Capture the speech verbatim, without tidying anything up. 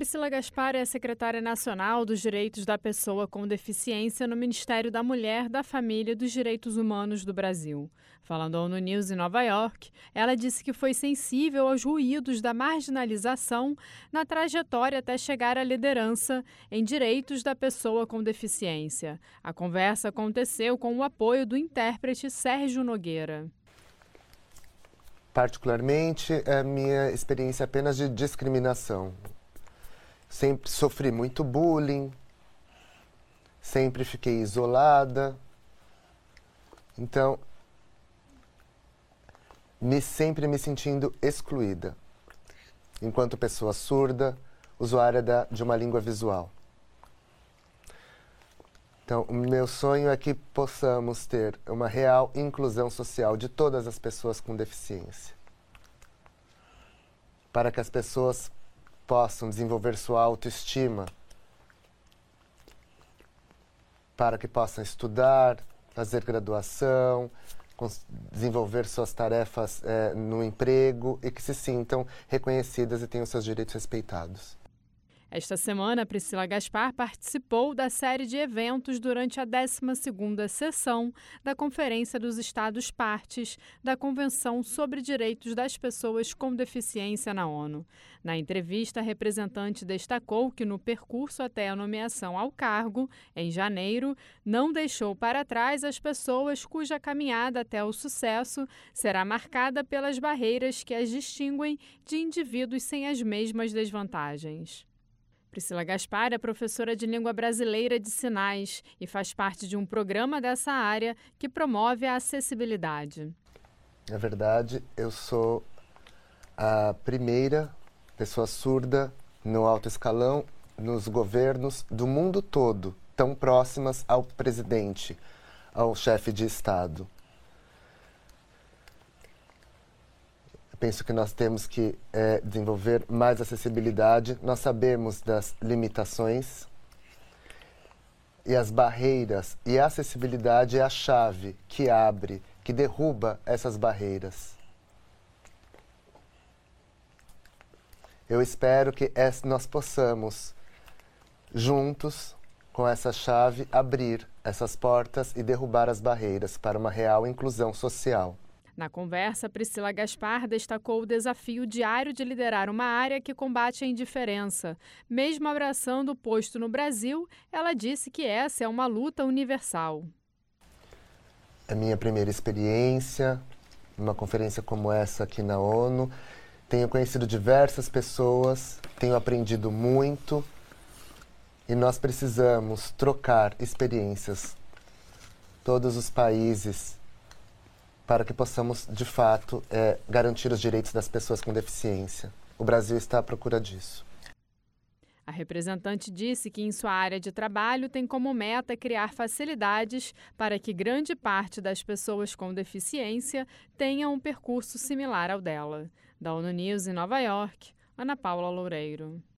Priscila Gaspar é secretária nacional dos Direitos da Pessoa com Deficiência no Ministério da Mulher, da Família e dos Direitos Humanos do Brasil. Falando ao ONU News em Nova York, ela disse que foi sensível aos ruídos da marginalização na trajetória até chegar à liderança em direitos da pessoa com deficiência. A conversa aconteceu com o apoio do intérprete Sérgio Nogueira. Particularmente, é a minha experiência apenas de discriminação. Sempre sofri muito bullying, sempre fiquei isolada. Então, me, sempre me sentindo excluída, enquanto pessoa surda, usuária da, de uma língua visual. Então, o meu sonho é que possamos ter uma real inclusão social de todas as pessoas com deficiência, para que as pessoas possam desenvolver sua autoestima, para que possam estudar, fazer graduação, desenvolver suas tarefas é, no emprego e que se sintam reconhecidas e tenham seus direitos respeitados. Esta semana, Priscila Gaspar participou da série de eventos durante a décima segunda sessão da Conferência dos Estados-Partes da Convenção sobre Direitos das Pessoas com Deficiência na ONU. Na entrevista, a representante destacou que no percurso até a nomeação ao cargo, em janeiro, não deixou para trás as pessoas cuja caminhada até o sucesso será marcada pelas barreiras que as distinguem de indivíduos sem as mesmas desvantagens. Priscila Gaspar é professora de língua brasileira de sinais e faz parte de um programa dessa área que promove a acessibilidade. Na verdade, eu sou a primeira pessoa surda no alto escalão, nos governos do mundo todo, tão próximas ao presidente, ao chefe de Estado. Penso que nós temos que é, desenvolver mais acessibilidade. Nós sabemos das limitações e as barreiras, e a acessibilidade é a chave que abre, que derruba essas barreiras. Eu espero que nós possamos, juntos, com essa chave, abrir essas portas e derrubar as barreiras para uma real inclusão social. Na conversa, Priscila Gaspar destacou o desafio diário de liderar uma área que combate a indiferença. Mesmo abraçando o posto no Brasil, ela disse que essa é uma luta universal. É minha primeira experiência numa conferência como essa aqui na ONU. Tenho conhecido diversas pessoas, tenho aprendido muito e nós precisamos trocar experiências. Todos os países, para que possamos, de fato, é, garantir os direitos das pessoas com deficiência. O Brasil está à procura disso. A representante disse que em sua área de trabalho tem como meta criar facilidades para que grande parte das pessoas com deficiência tenha um percurso similar ao dela. Da ONU News em Nova York, Ana Paula Loureiro.